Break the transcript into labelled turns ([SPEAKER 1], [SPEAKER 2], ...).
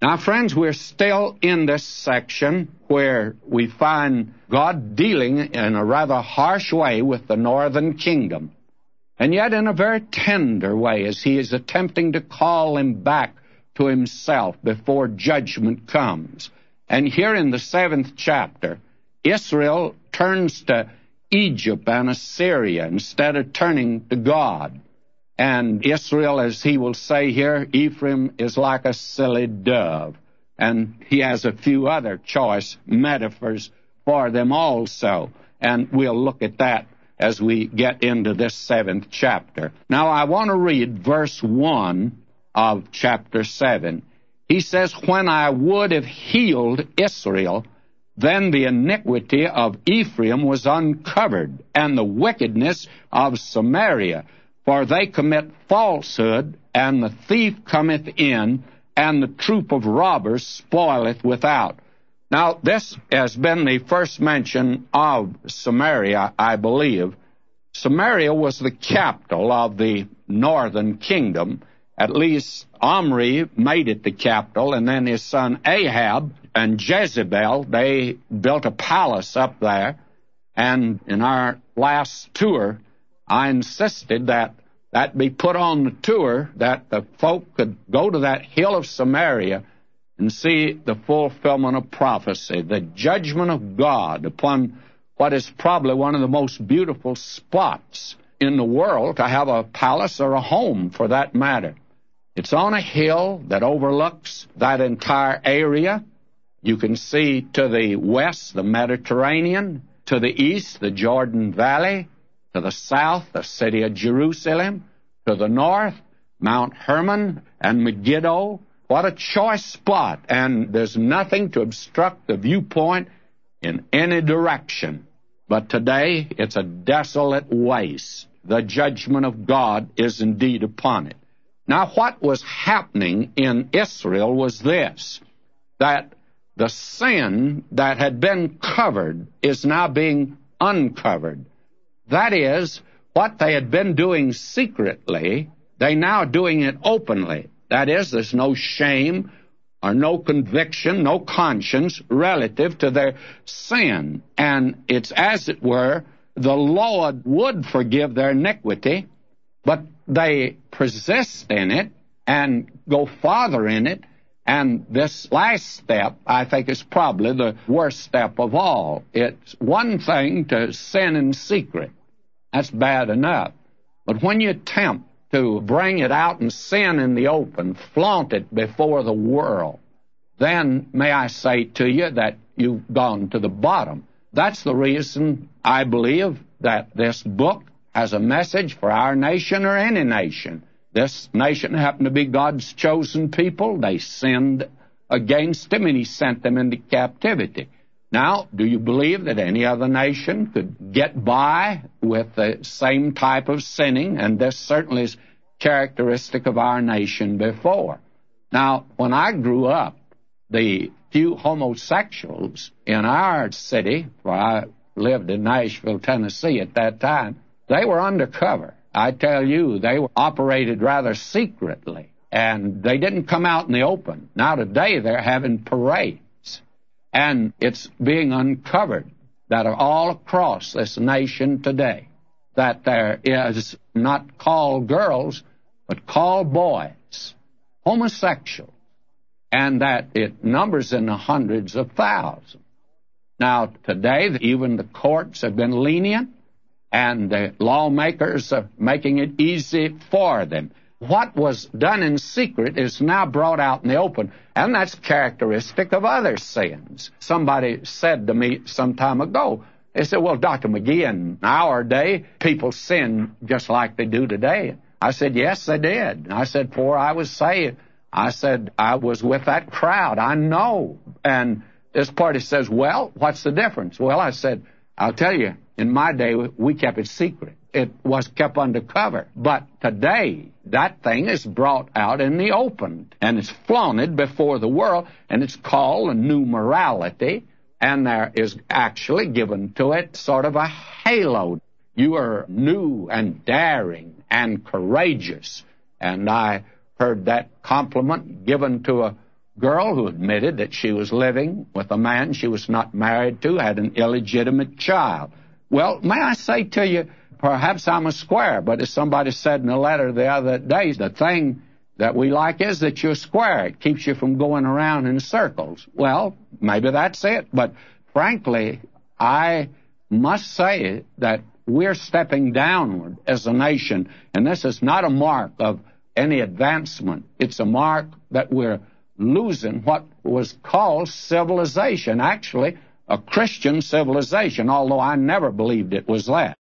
[SPEAKER 1] Now, friends, we're still in this section where we find God dealing in a rather harsh way with the northern kingdom, and yet in a very tender way as he is attempting to call them back to himself before judgment comes. And here in the 7th chapter, Israel turns to Egypt and Assyria instead of turning to God. And Israel, as he will say here, Ephraim is like a silly dove. And he has a few other choice metaphors for them also. And we'll look at that as we get into this 7th chapter. Now, I want to read verse 1 of chapter 7. He says, "When I would have healed Israel, then the iniquity of Ephraim was uncovered, and the wickedness of Samaria. For they commit falsehood, and the thief cometh in, and the troop of robbers spoileth without." Now, this has been the first mention of Samaria, I believe. Samaria was the capital of the northern kingdom. At least Omri made it the capital, and then his son Ahab and Jezebel, they built a palace up there. And in our last tour, I insisted that be put on the tour, that the folk could go to that hill of Samaria and see the fulfillment of prophecy, the judgment of God upon what is probably one of the most beautiful spots in the world to have a palace or a home, for that matter. It's on a hill that overlooks that entire area. You can see to the west the Mediterranean, to the east the Jordan Valley, to the south the city of Jerusalem, to the north Mount Hermon and Megiddo. What a choice spot, and there's nothing to obstruct the viewpoint in any direction. But today it's a desolate waste. The judgment of God is indeed upon it. Now, what was happening in Israel was this, that the sin that had been covered is now being uncovered. That is, what they had been doing secretly, they now doing it openly. That is, there's no shame or no conviction, no conscience relative to their sin. And it's, as it were, the Lord would forgive their iniquity, but they persist in it and go farther in it. And this last step, I think, is probably the worst step of all. It's one thing to sin in secret. That's bad enough. But when you attempt to bring it out and sin in the open, flaunt it before the world, then may I say to you that you've gone to the bottom. That's the reason I believe that this book has a message for our nation or any nation. This nation happened to be God's chosen people. They sinned against him, and he sent them into captivity. Now, do you believe that any other nation could get by with the same type of sinning? And this certainly is characteristic of our nation before. Now, when I grew up, the few homosexuals in our city, where I lived in Nashville, Tennessee at that time, they were undercover. I tell you, they were operated rather secretly, and they didn't come out in the open. Now today they're having parades, and it's being uncovered that are all across this nation today, that there is not called girls, but called boys, homosexuals, and that it numbers in the hundreds of thousands. Now today, even the courts have been lenient, and the lawmakers are making it easy for them. What was done in secret is now brought out in the open, and that's characteristic of other sins. Somebody said to me some time ago, they said, "Well, Dr. McGee, in our day, people sin just like they do today." I said, "Yes, they did." I said, "For I was saved." I said, "I was with that crowd. I know." And this party says, "Well, what's the difference?" Well, I said, "I'll tell you, in my day, we kept it secret. It was kept undercover. But today, that thing is brought out in the open, and it's flaunted before the world, and it's called a new morality, and there is actually given to it sort of a halo. You are new and daring and courageous." And I heard that compliment given to a girl who admitted that she was living with a man she was not married to, had an illegitimate child. Well, may I say to you, perhaps I'm a square, but as somebody said in a letter the other day, the thing that we like is that you're square. It keeps you from going around in circles. Well, maybe that's it, but frankly, I must say that we're stepping downward as a nation, and this is not a mark of any advancement. It's a mark that we're losing what was called civilization, actually a Christian civilization, although I never believed it was that.